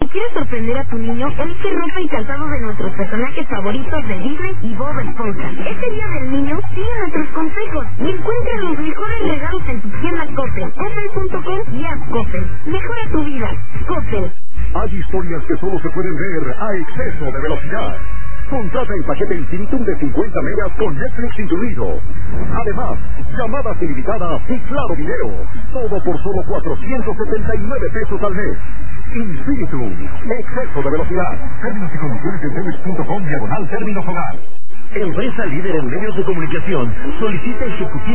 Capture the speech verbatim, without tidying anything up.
quieres sorprender a tu niño, elige ropa y calzado de nuestros personajes favoritos de Disney y Bob Esponja. Este día del niño, sigue nuestros consejos y encuentra los mejores regalos en tu tienda Coppel, coppel punto com y app Coppel. Mejora tu vida, Coppel. Hay historias que solo se pueden ver a exceso de velocidad. Contrata el paquete infinitum de cincuenta megas con Netflix incluido. Además, llamadas ilimitadas y claro video. Todo por solo cuatrocientos setenta y nueve pesos al mes. Infinitum, exceso de velocidad. Términos y condiciones en telmex punto com diagonal términos hogar. Empresa líder en medios de comunicación solicita ejecutivo